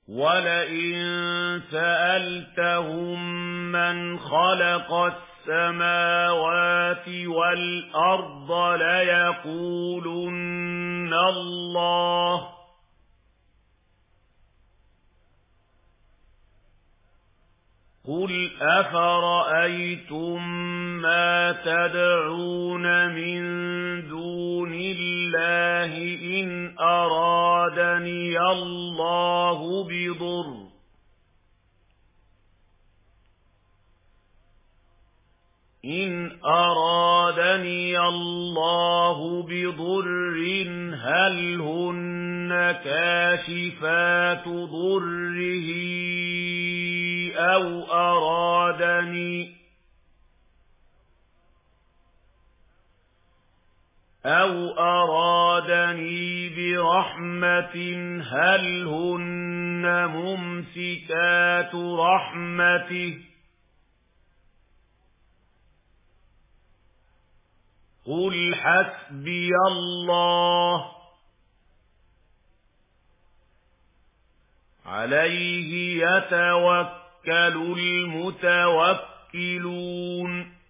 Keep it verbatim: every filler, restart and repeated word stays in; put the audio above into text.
وَلَئِن سَأَلْتَهُم مَّنْ خَلَقَ السَّمَاوَاتِ وَالْأَرْضَ لَيَقُولُنَّ اللَّهُ قُلْ أَفَرَأَيْتُم مَّا تَدْعُونَ مِن دُونِ اللَّهِ إِنْ أَرَادَنِيَ اللَّهُ بِضُرٍّ إِنْ أَرَادَنِيَ اللَّهُ بِضُرٍّ هَلْ هُنَّ كَاشِفَاتُ ضُرِّهِ أَوْ أَرَادَنِي أَوْ أَرَادَنِي بِرَحْمَةٍ هَلْ هُنَّ مُمْسِكَاتُ رَحْمَتِهِ قُلْ حَسْبِيَ اللَّهُ عَلَيْهِ يَتَوَكَّلُ الْمُتَوَكِّلُونَ